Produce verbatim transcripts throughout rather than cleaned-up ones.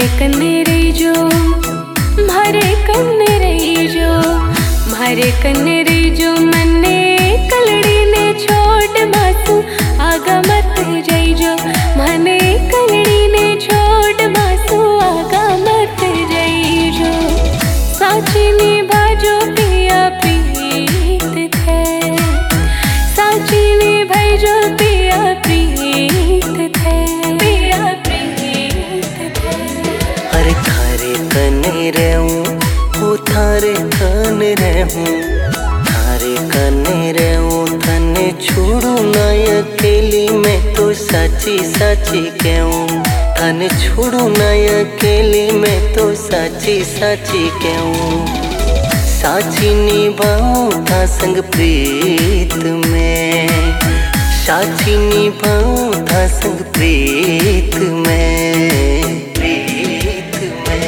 मारे कन्ने रही जो, मारे कन्ने रही जो, मारे कन्ने रही जो मन्ने कलड़ी ने छोड़ मासू आगा मत जाई जो, मने कलड़ी ने छोड़ मासू आगा मत जाई जो। साची निभाजो पिया प्रीत थे, साची निभाजो पिया प्रीत थे, पिया प्रीत थे। अरे थारे कने रहूं हो थारे कने रहूं, थारे कने रहूं तने छोड़ू ना अकेली मैं तो साची साची कहूं, तने छोड़ू ना अकेली मैं तो साची साची कहूं। साची निभाऊं था संग प्रीत में, साची निभाऊं था संग प्रीत में, प्रीत में।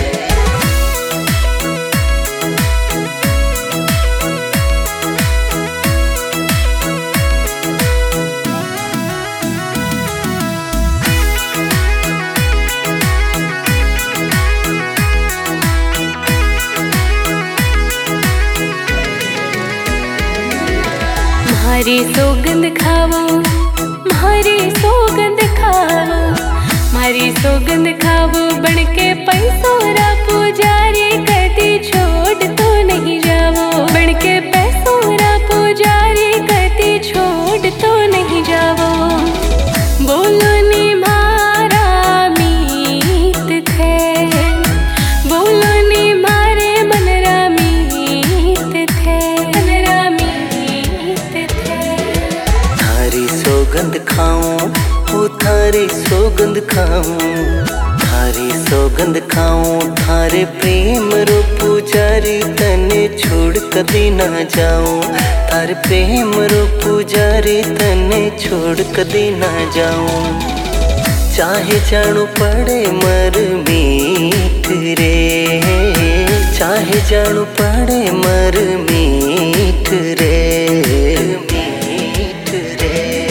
मारी सौगंध खावो, मारी सौगंध खावो, मारी सौगंध खावो बनके पैसोरा पुजारी कदी छोड़ तो नहीं जावो, बनके पैसोरा पुजारी कदी छोड़ तो नहीं जावो। बोलो नी मारा मीत थे, बोलो नी मारे मनरा मीत थे, मनरा मीत थे। थारी सौगंध खाऊं हो थारी सौगंध खाऊं, थारी सौगंध खाऊं थारे प्रेम रो पुजारी तने छोड़ कदी ना जाऊं, थारे प्रेम रो पुजारी तने छोड़ कदी ना जाऊं। चाहे जानू पड़े मर मीठ रे, चाहे जानू पड़े मर मीठ रे, मीठ रे।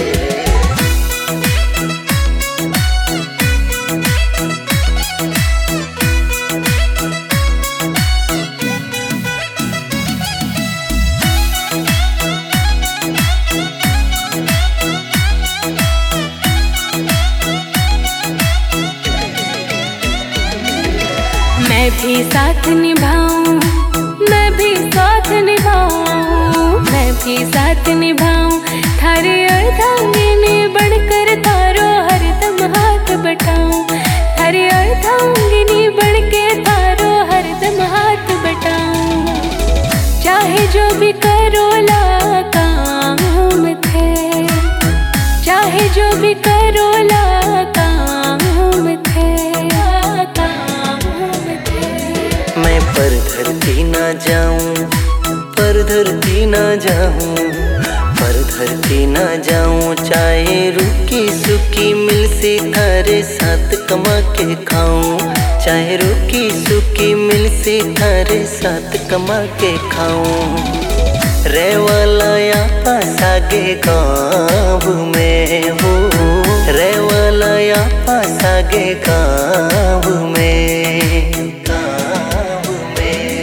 मैं भी साथ निभाऊं, मैं भी साथ निभाऊं, मैं भी साथ निभाऊं थारे अर्धांगिनी बनकर तारो हरदम हाथ बटाऊं, थारे अर्धांगिनी बनके तारो हरदम हाथ बटाऊं। चाहे जो भी करो ला काम थे, चाहे जो भी करो ला काम थे, मैं पर धरती ना जाऊं, पर धरती ना जाऊं, पर धरती ना जाऊं। चाहे रुकी सुकी मिल से थारे साथ कमा के खाऊं, चाहे रुकी सुकी मिल से थारे साथ कमा के खाऊं। रेवाला या पासागे गाँव में हो, रेवाला या पासागे गाँव में, गाँव में।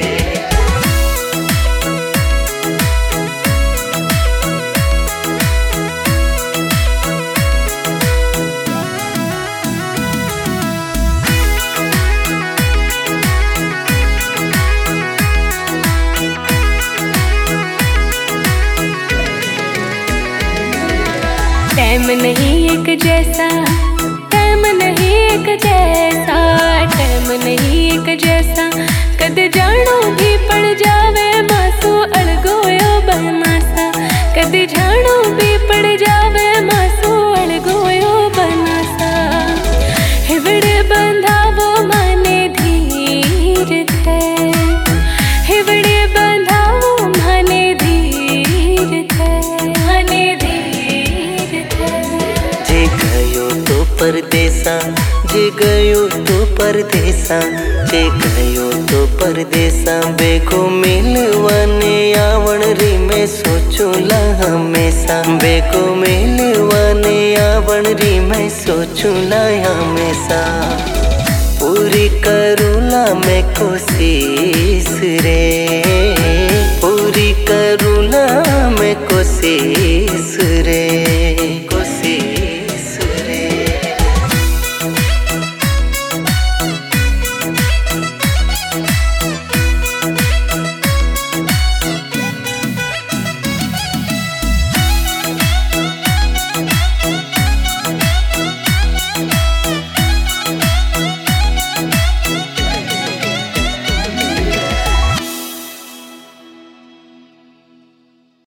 टाइम नहीं एक जैसा, टाइम नहीं एक जैसा, टाइम नहीं एक जैसा। कद जानो भी पड़ जावे मासू अड़गोयो बनासा, कद जानो भी पड़ जावे मासू अड़गोयो बनासा। हिवड़े बंधावो माने धीर थे, हिवड़े बंधावो माने धीर थे, माने धीर थे। जे गयो तो परदेसा, जे गयो तो परदेसा, जे गयो तो परदेसा। बेको मिलवाने आवण री मैं सोचूला हमेशा, बेको मिलवाने आवण री मैं सोचूला हमेशा। पूरी करूँला मैं कोशिश रे, पूरी करूँला मैं कोशिश